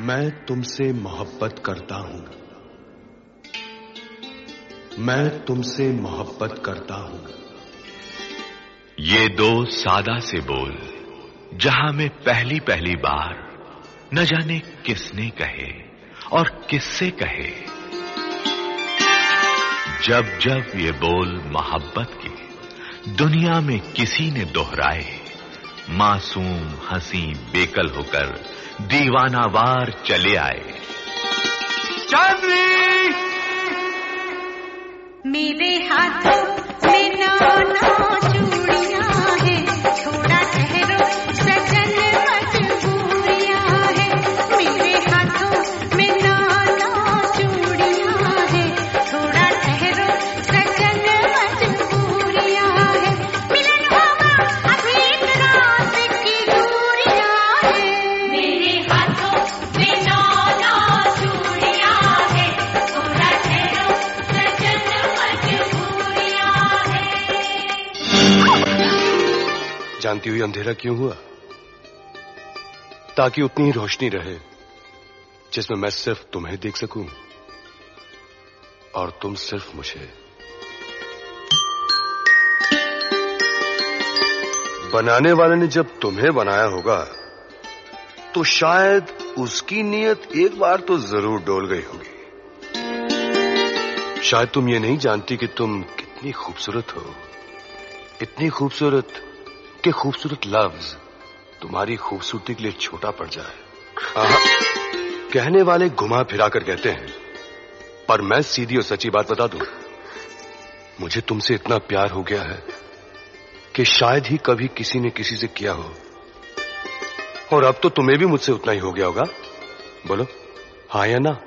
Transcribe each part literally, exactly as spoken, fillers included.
मैं तुमसे मोहब्बत करता हूं, मैं तुमसे मोहब्बत करता हूं। ये दो सादा से बोल जहां में पहली पहली बार न जाने किसने कहे और किससे कहे। जब जब ये बोल मोहब्बत की दुनिया में किसी ने दोहराए, मासूम हंसी बेकल होकर दीवानावार चले आए। चांदनी मेरे हाथों में नाना चूड़ियां हैं, थोड़ा ठहरो सजन मजबूरियां हैं। मेरे हाथों में नाना चूड़ियां हैं, थोड़ा ठहरो सजन मजबूरियां हैं। मिलन होगा अभी एक रात की दूरियां हैं। मेरे हाथों में नाना चूड़ियां हैं, थोड़ा ठहरो सजन जानती हुई अंधेरा क्यों हुआ? ताकि उतनी ही रोशनी रहे जिसमें मैं सिर्फ तुम्हें देख सकूं और तुम सिर्फ मुझे। बनाने वाले ने जब तुम्हें बनाया होगा तो शायद उसकी नीयत एक बार तो जरूर डोल गई होगी। शायद तुम ये नहीं जानती कि तुम कितनी खूबसूरत हो, इतनी खूबसूरत कि खूबसूरत लफ्ज तुम्हारी खूबसूरती के लिए छोटा पड़ जाए। कहने वाले घुमा फिरा कर कहते हैं, पर मैं सीधी और सच्ची बात बता दूं, मुझे तुमसे इतना प्यार हो गया है कि शायद ही कभी किसी ने किसी से किया हो, और अब तो तुम्हें भी मुझसे उतना ही हो गया होगा। बोलो हाँ या ना?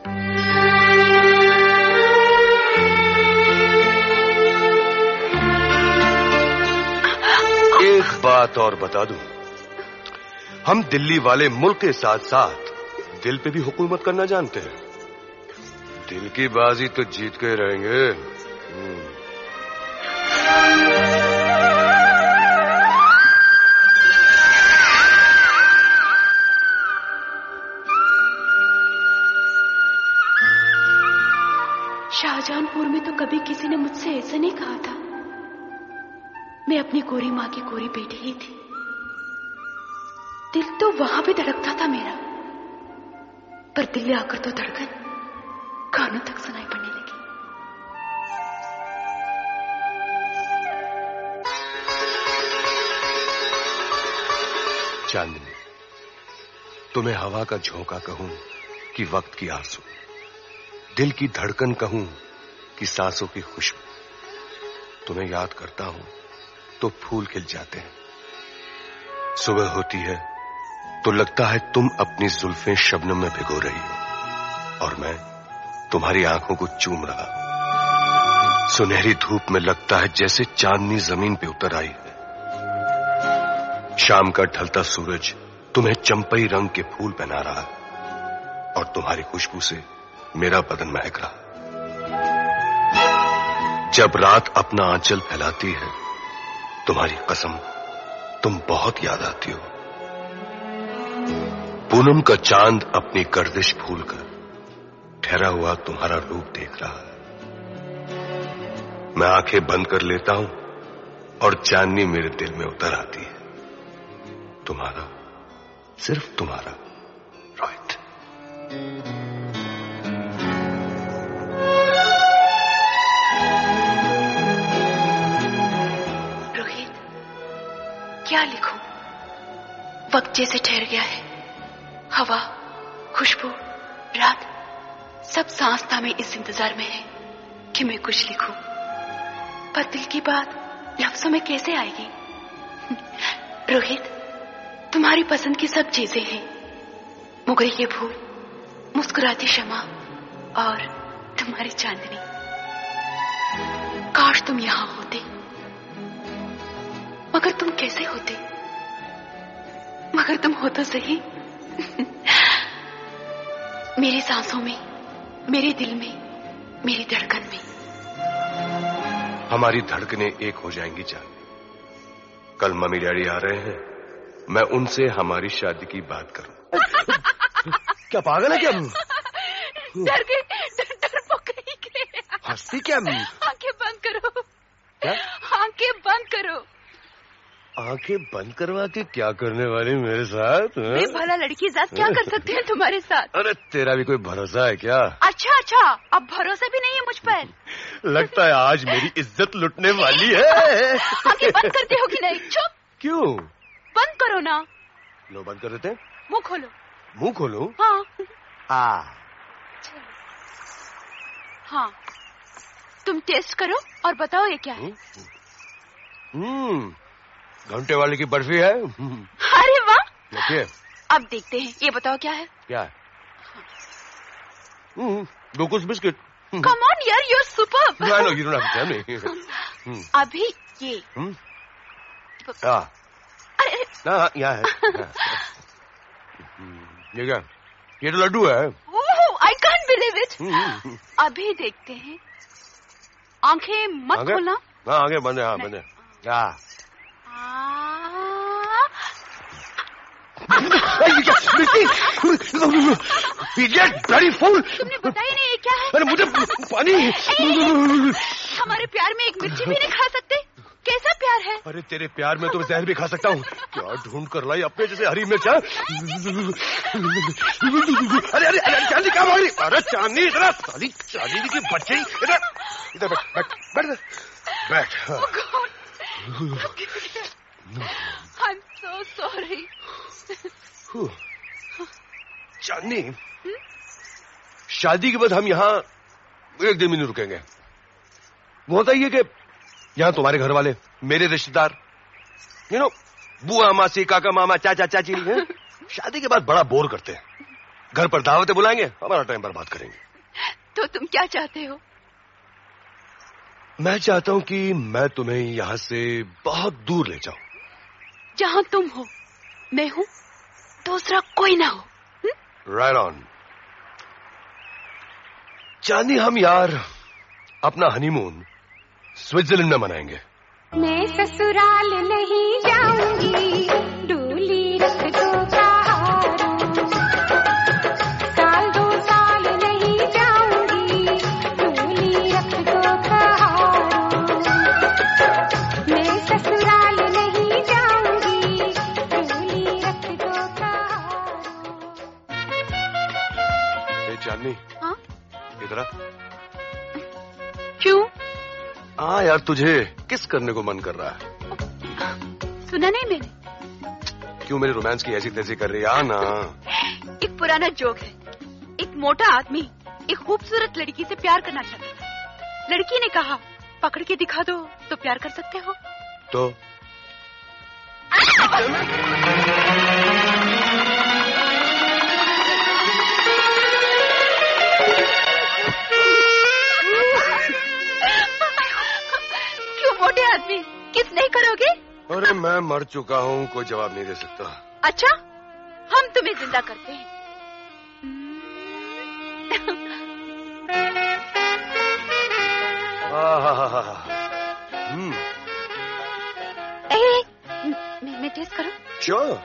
एक बात और बता दूं, हम दिल्ली वाले मुल्क के साथ साथ दिल पे भी हुकूमत करना जानते हैं। दिल की बाजी तो जीत के रहेंगे। शाहजहानपुर में तो कभी किसी ने मुझसे ऐसा नहीं कहा था। मैं अपनी गोरी माँ की गोरी बेटी ही थी। दिल तो वहां भी धड़कता था मेरा, पर दिल्ली आकर तो धड़कन कानों तक सुनाई पड़ने लगी। चांदनी, तुम्हें हवा का झोंका कहूं कि वक्त की आंसू, दिल की धड़कन कहूं कि सांसों की खुशबू। तुम्हें याद करता हूं तो फूल खिल जाते हैं। सुबह होती है तो लगता है तुम अपनी जुल्फें शबनम में भिगो रही हो और मैं तुम्हारी आंखों को चूम रहा हूं। सुनहरी धूप में लगता है जैसे चांदनी जमीन पे उतर आई है। शाम का ढलता सूरज तुम्हें चंपई रंग के फूल पहना रहा है और तुम्हारी खुशबू से मेरा बदन महक रहा। जब रात अपना आंचल फैलाती है, तुम्हारी कसम तुम बहुत याद आती हो। पूनम का चांद अपनी गर्दिश भूलकर ठहरा हुआ तुम्हारा रूप देख रहा है। मैं आंखें बंद कर लेता हूं और चांदनी मेरे दिल में उतर आती है। तुम्हारा, सिर्फ तुम्हारा रोहित। क्या लिखूं? वक्त जैसे ठहर गया है। हवा, खुशबू, रात सब सांसता में इस इंतजार में है कि मैं कुछ लिखूं, पर दिल की बात लफ्जों में कैसे आएगी? रोहित, तुम्हारी पसंद की सब चीजें हैं, मुगरे के फूल, मुस्कुराती शमा और तुम्हारी चांदनी। काश तुम यहां होते, मगर तुम कैसे होते? मगर तुम हो तो सही। मेरी सांसों में, मेरे दिल में, मेरी धड़कन में। हमारी धड़कनें एक हो जाएंगी जान। कल मम्मी डैडी आ रहे हैं, मैं उनसे हमारी शादी की बात करूं। क्या पागल है क्या? डर गए, डर डर गई के। हंसती क्या? आंखें बंद करो। क्या? आंखें बंद करो। आंखें बंद करवा के क्या करने वाली मेरे साथ? मैं भला लड़की जात क्या कर सकती है तुम्हारे साथ? अरे तेरा भी कोई भरोसा है क्या? अच्छा अच्छा, अब भरोसा भी नहीं है मुझ पर। लगता है आज मेरी इज्जत लुटने वाली है। आंखें बंद करते हो कि नहीं? चुप। क्यों? बंद करो ना। लो बंद कर देते हैं। मुंह खोलो। मुंह खोलूं? हाँ आ हाँ, तुम टेस्ट करो और बताओ ये क्या है। हम्म, घंटे वाले की बर्फी है। अरे वाह, देखिए। अब देखते हैं, ये बताओ क्या है। क्या है? हम्म, दो कुछ बिस्किट। कम ऑन यार, you are superb. I know you don't have to tell me. अभी ये। हम्म, हाँ। अरे हाँ, यहाँ है। ये क्या? ये तो लड्डू है। Oh, I can't believe it. अभी देखते हैं, आंखें मत आगे? खोलना। हाँ आगे बंद है, हाँ बंद है। हाँ। Bloody fool! तुमने बताया नहीं ये क्या है? अरे मुझे पानी। हमारे प्यार में एक मिर्ची भी नहीं खा सकते? कैसा प्यार है? अरे तेरे प्यार में तो मैं जहर भी खा सकता हूँ। क्या ढूंढ कर लाई अपने जैसे हरी मिर्च? अरे अरे अरे चांदी क्या भाग रही? अरे चांदी इधर, साली चांदी की बच्ची इधर इधर बैठ बैठ बैठ बैठ। I'm so sorry. चांदी, शादी के बाद हम यहाँ एक दिन भी नहीं रुकेंगे। वो होता ही है कि यहाँ तुम्हारे घर वाले, मेरे रिश्तेदार, यू नो, बुआ मासी काका मामा चाचा चाची हैं, शादी के बाद बड़ा बोर करते हैं। घर पर दावतें बुलाएंगे, हमारा टाइम बर्बाद करेंगे। तो तुम क्या चाहते हो? मैं चाहता हूँ कि मैं तुम्हें यहाँ से बहुत दूर ले जाऊं। जहाँ तुम हो मैं हूँ, दूसरा कोई ना हो। Right on. चांदी, हम यार अपना हनीमून स्विट्जरलैंड में मनाएंगे। मैं ससुराल नहीं जाऊंगी, डोली रख दो कहारूं। साल दो साल नहीं जाऊंगी, डोली रख दो कहारूं। मैं ससुराल नहीं जाऊंगी, डोली रख दो कहारूं। ए चांदनी, हाँ? इधर आ। क्यों? हाँ यार, तुझे किस करने को मन कर रहा है? सुना नहीं मैंने? क्यों मेरे रोमांस की ऐसी तैसी कर रही है? आ ना। एक पुराना जोक है। एक मोटा आदमी एक खूबसूरत लड़की से प्यार करना चाहता था। लड़की ने कहा, पकड़ के दिखा दो तो प्यार कर सकते हो। तो क्यों मोटे आदमी, किस नहीं करोगे? अरे मैं मर चुका हूँ, कोई जवाब नहीं दे सकता। अच्छा, हम तुम्हें जिंदा करते हैं। हम्म, ए, मैं, मैं टेस्ट करूं? श्योर।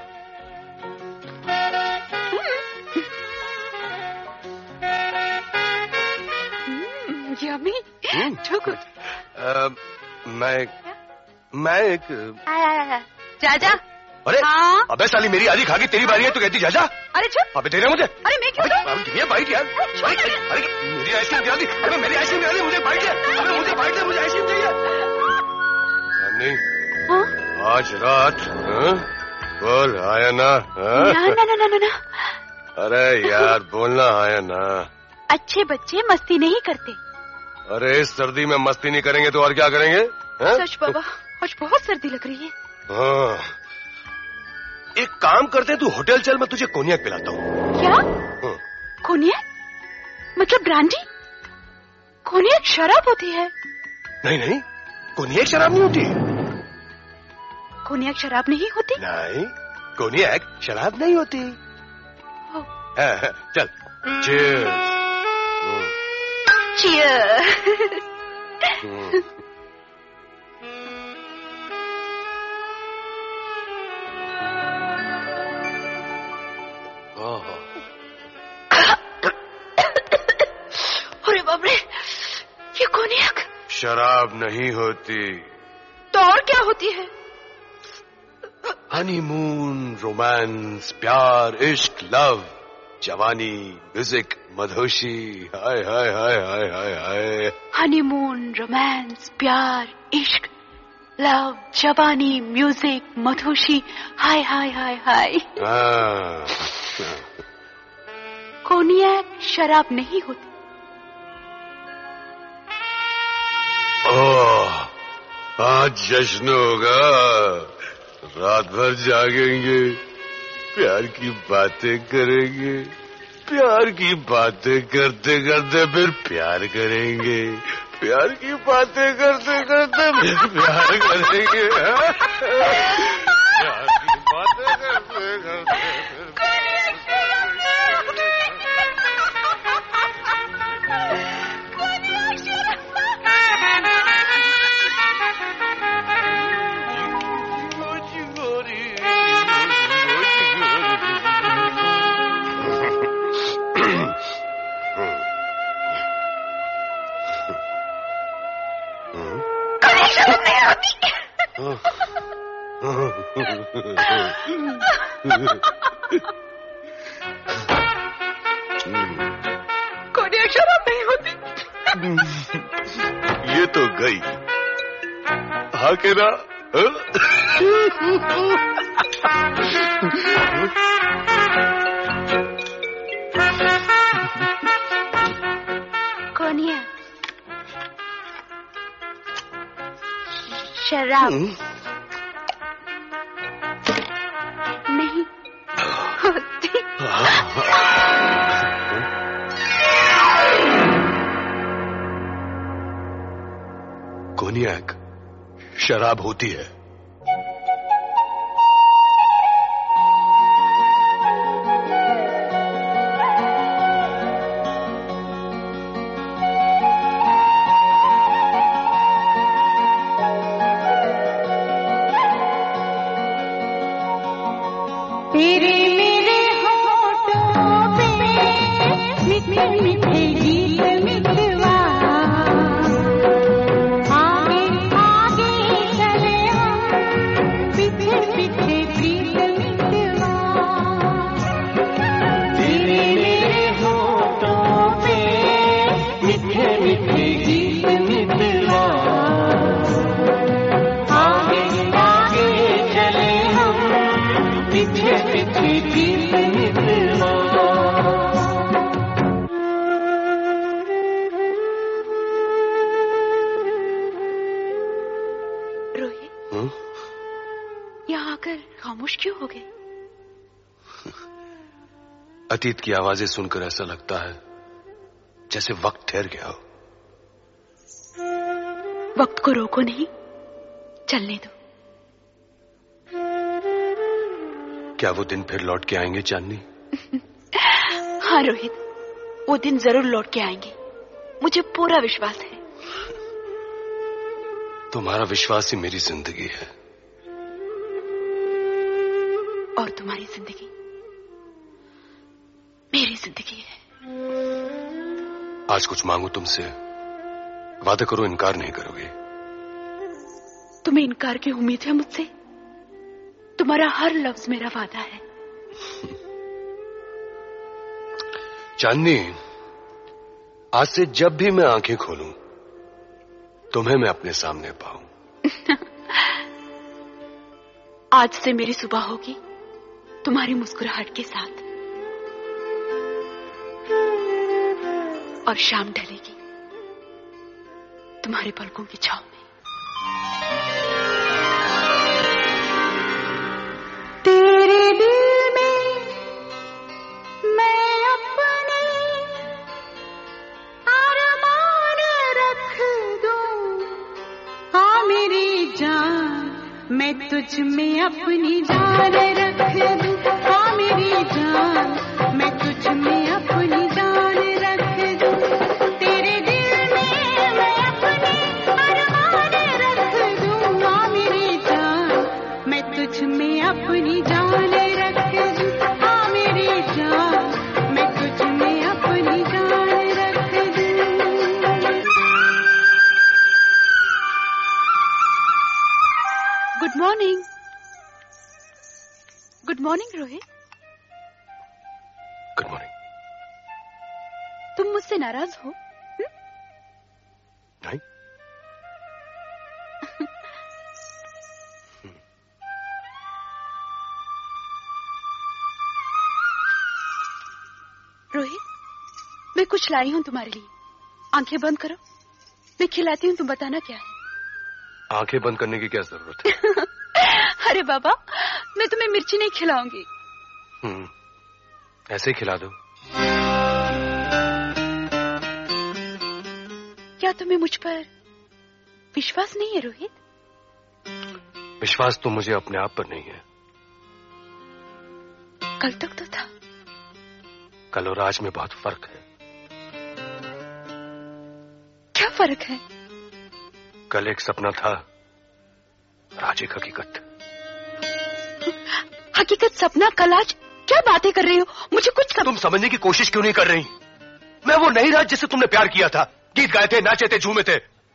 Yummy, too good. मैं मैं एक जाजा। अरे हाँ? अबे साली, मेरी आधी खागी तेरी बारी है, तू कहती जाजा। अरे चुप। अबे दे रहा मुझे। अरे मैं क्यों दूं? ये बाइट यार। अरे अरे मेरी आइसक्रीम गिरा दी। अरे मेरी आइसक्रीम गिरा दी, मुझे बाइट दे। अरे मुझे बाइट दे, मुझे आइसक्रीम चाहिए। नहीं, हाँ? आज रात हाँ? बोल आया ना? हाँ? ना ना ना ना ना। अरे यार बोलना आया ना। अच्छे बच्चे मस्ती नहीं करते। अरे इस सर्दी में मस्ती नहीं करेंगे तो और क्या करेंगे? हाँ? सच बाबा, आज बहुत सर्दी लग रही है। हाँ। एक काम करते, तू होटल चल, मैं तुझे कोनियाक पिलाता हूँ। क्या? हाँ। कोनियाक? मतलब ब्रांडी? कोनियाक शराब होती है? नहीं नहीं, कोनियाक शराब नहीं होती। कोनियाक शराब नहीं होती? नहीं, कोनियाक शराब नहीं होती। ओ। हाँ, चल, cheers। Cheers। शराब नहीं होती। तो और क्या होती है? हनीमून, रोमांस, प्यार, इश्क, लव, जवानी, म्यूजिक, मधोशी। हाय हाय हाय हाय हाय हाय। हनीमून, रोमांस, प्यार, इश्क, लव, जवानी, म्यूजिक, मधुशी। हाय हाय हाय हाय। हाँ। कोनियाक शराब नहीं होती। ओह, आज जश्न होगा। रात भर जागेंगे, प्यार की बातें करेंगे, प्यार की बातें करते करते फिर प्यार करेंगे, प्यार की बातें करते करते फिर प्यार करेंगे, प्यार की बातें करते करते कोनियाक शराब नहीं होती। ये तो गई। हाँ के ना? कोनिया शराब नहीं होती। कोनियाक शराब होती है। तेरे मेरे होठों पे मीठे मीठे गीत मितवा, आगे आगे चले हम पीछे पीछे प्रीत मितवा। तेरे मेरे होठों पे मीठे मीठे गीत मितवा, आगे आगे चले हम पीछे पीछे गीत मितवा। रोहित, हुँ? यहाँ आकर खामोश क्यों हो गए? अतीत की आवाजें सुनकर ऐसा लगता है जैसे वक्त ठहर गया हो। वक्त को रोको नहीं, चलने दो। क्या वो दिन फिर लौट के आएंगे चांदनी? हाँ रोहित, वो दिन जरूर लौट के आएंगे, मुझे पूरा विश्वास है। तुम्हारा विश्वास ही मेरी जिंदगी है। और तुम्हारी जिंदगी मेरी जिंदगी है। आज कुछ मांगू तुमसे, वादा करो इनकार नहीं करोगे। तुम्हें इनकार की उम्मीद है मुझसे? तुम्हारा हर लफ्ज मेरा वादा है। चांदनी, आज से जब भी मैं आंखें खोलूं तुम्हें मैं अपने सामने पाऊं। आज से मेरी सुबह होगी तुम्हारी मुस्कुराहट के साथ, और शाम ढलेगी तुम्हारे पलकों की छांव में। तेरे दिल में मैं अपने अरमान रख दूं, हाँ मेरी जान मैं तुझ में अपनी जान रख दूं, हाँ मेरी जान मैं तुझ में अपनी जान रख दूं। तेरे दिल में मैं अपने अरमान रख दूं, हाँ मेरी जान मैं तुझ में अपनी जान रख दूं, हाँ मेरी जान मैं तुझ में अपनी जान रख दूं। Good morning Rohit. Good morning. तुम मुझसे नाराज हो? हुँ? नहीं। रोहित, मैं कुछ लाई हूं तुम्हारे लिए। आंखें बंद करो, मैं खिलाती हूँ, तुम बताना क्या है। आंखें बंद करने की क्या जरूरत है? अरे बाबा, मैं तुम्हें मिर्ची नहीं खिलाऊंगी। हम्म, ऐसे ही खिला दो। क्या तुम्हें मुझ पर विश्वास नहीं है रोहित? विश्वास तो मुझे अपने आप पर नहीं है। कल तक तो था। कल और आज में बहुत फर्क है। क्या फर्क है? कल एक सपना था और आज एक हकीकत। हकीकत, सपना, कल, आज क्या बातें कर रही हो? मुझे कुछ सम... तुम समझने की कोशिश क्यों नहीं कर रही? मैं वो नहीं रहा जिससे तुमने प्यार किया था, गीत गाए थे, नाचे थे, झूमे थे।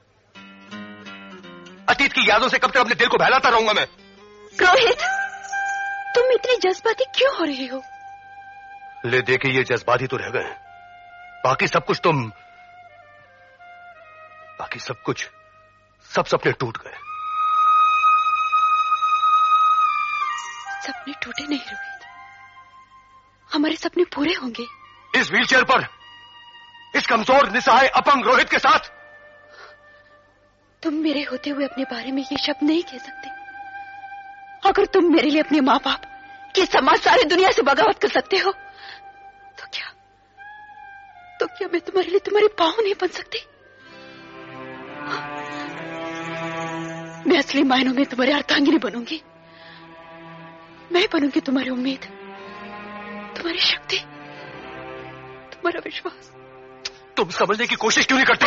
अतीत की यादों से कब तक अपने दिल को बहलाता रहूंगा मैं? रोहित, तुम इतनी जज्बाती क्यों हो रहे हो? ले दे के ये जज्बाती तो रह गए, बाकी सब कुछ तुम बाकी सब कुछ सब सपने टूट गए। सपने टूटे नहीं रोहित, हमारे सपने पूरे होंगे। इस व्हीलचेयर पर, इस कमजोर निसहाय अपंग रोहित के साथ। तुम मेरे होते हुए अपने बारे में ये शब्द नहीं कह सकते। अगर तुम मेरे लिए अपने माँ बाप की समाज, सारी दुनिया से बगावत कर सकते हो, तो क्या तो क्या मैं तुम्हारे लिए तुम्हारे पाँव नहीं बन सकती? मैं असली मायनों में तुम्हारी अर्धांगिनी बनूंगी। मैं बनूंगी तुम्हारी उम्मीद, तुम्हारी शक्ति, तुम्हारा विश्वास। तुम समझने की कोशिश क्यों नहीं करती?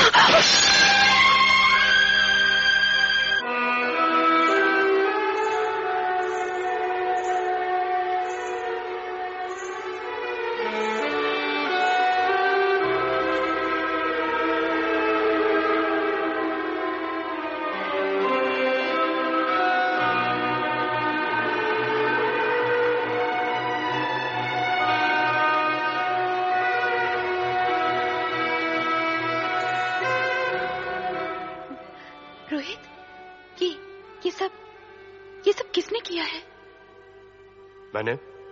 रोहित, ये ये सब ये सब किसने किया है? मैंने।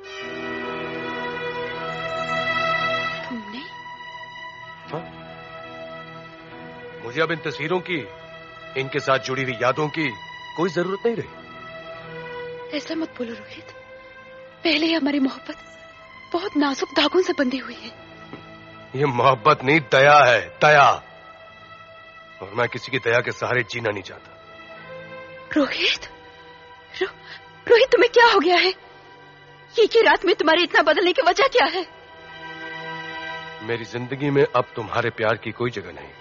तुमने? हाँ, मुझे अब इन तस्वीरों की, इनके साथ जुड़ी हुई यादों की कोई जरूरत नहीं रही। ऐसा मत बोलो रोहित, पहले ही हमारी मोहब्बत बहुत नाजुक धागों से बंधी हुई है। ये मोहब्बत नहीं, दया है, दया। और मैं किसी की दया के सहारे जीना नहीं चाहता। रोहित, रो, रोहित तुम्हें क्या हो गया है? ये की रात में तुम्हारे इतना बदलने की वजह क्या है? मेरी जिंदगी में अब तुम्हारे प्यार की कोई जगह नहीं।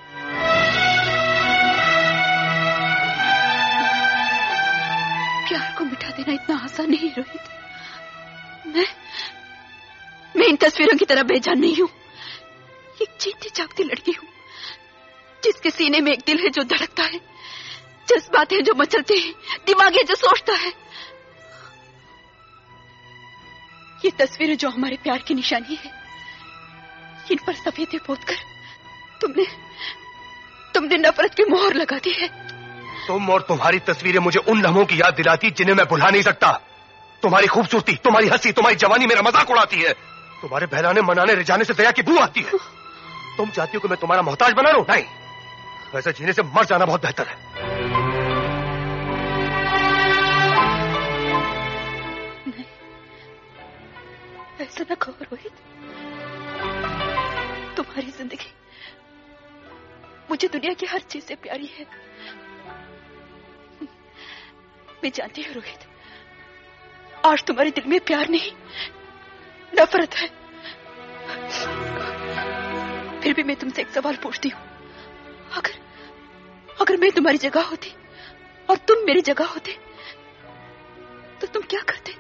प्यार को मिटा देना इतना आसान नहीं रोहित। मैं मैं इन तस्वीरों की तरह बेजान नहीं हूँ। एक जीती जागती लड़की हूँ, जिसके सीने में एक दिल है जो धड़कता है, जज्बात है जो मचलते हैं, दिमाग है जो सोचता है। ये तस्वीरें जो हमारे प्यार की निशानी है, इन पर सफेदे पोतकर तुमने तुमने नफरत की मोहर लगा दी है। तुम और तुम्हारी तस्वीरें मुझे उन लम्हों की याद दिलाती जिन्हें मैं भुला नहीं सकता। तुम्हारी खूबसूरती, तुम्हारी हंसी, तुम्हारी जवानी मेरा मजाक उड़ाती है। तुम्हारे बहलाने मनाने रिझाने से दया की बू आती है। तुम चाहती हो कि मैं तुम्हारा मोहताज बना लूं? नहीं, वैसे जीने से मर जाना बहुत बेहतर है। नहीं, ऐसा ना कहो रोहित। तुम्हारी जिंदगी मुझे दुनिया की हर चीज से प्यारी है। मैं जानती हूँ रोहित, आज तुम्हारे दिल में प्यार नहीं, नफरत है। फिर भी मैं तुमसे एक सवाल पूछती हूँ, अगर अगर मैं तुम्हारी जगह होती और तुम मेरी जगह होते तो तुम क्या करते?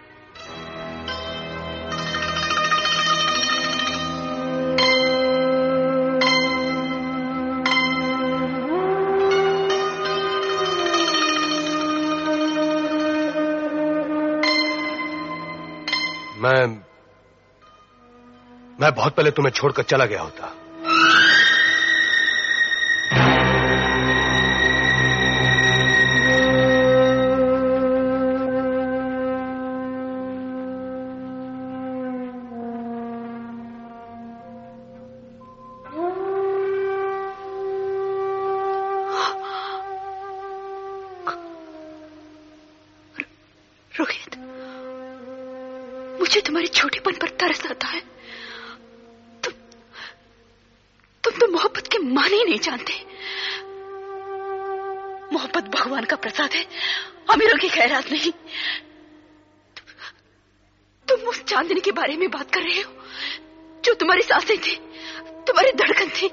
मैं मैं बहुत पहले तुम्हें छोड़कर चला गया होता। रोहित, मुझे तुम्हारे छोटेपन पर तरस आता है। तुम तुम तो मोहब्बत के माने ही नहीं जानते। मोहब्बत भगवान का प्रसाद है, अमीरों की खैरात नहीं। तु, तुम उस चांदनी के बारे में बात कर रहे हो जो तुम्हारी सांसें थी, तुम्हारी धड़कन थी,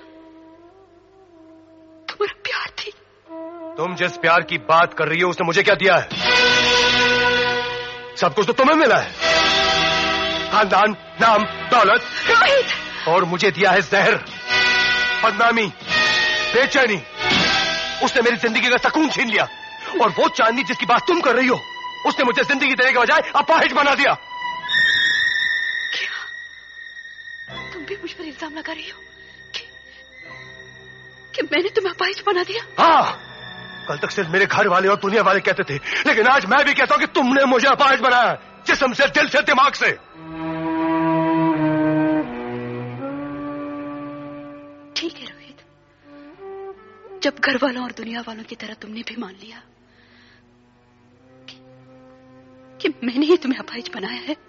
तुम्हारा प्यार थी। तुम जिस प्यार की बात कर रही हो उसने मुझे क्या दिया है? सब कुछ तो तुम्हें मिला है, खानदान, नाम, दौलत। रोहित! और मुझे दिया है जहर, बदनामी, बेचैनी। उसने मेरी जिंदगी का सुकून छीन लिया। और वो चांदनी जिसकी बात तुम कर रही हो, उसने मुझे जिंदगी देने के बजाय अपाहिज बना दिया। क्या तुम भी मुझ पर इल्जाम लगा रही हो कि, कि मैंने तुम्हें अपाहिज बना दिया? हाँ, कल तक सिर्फ मेरे घर वाले और दुनिया वाले कहते थे, लेकिन आज मैं भी कहता हूं कि तुमने मुझे अपाहिज बनाया, जिस्म से, दिल से, दिमाग से। ठीक है रोहित, जब घर वालों और दुनिया वालों की तरह तुमने भी मान लिया कि, कि मैंने ही तुम्हें अपाहिज बनाया है,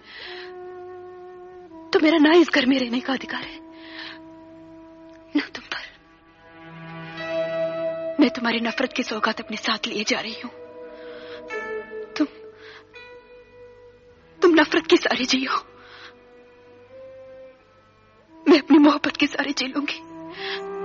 तो मेरा ना इस घर में रहने का अधिकार है, ना तुम पर। मैं तुम्हारी नफरत की सौगात अपने साथ लिए जा रही हूं। तुम तुम नफरत की सारी जियो, मैं अपनी मोहब्बत की सारी जी लूंगी।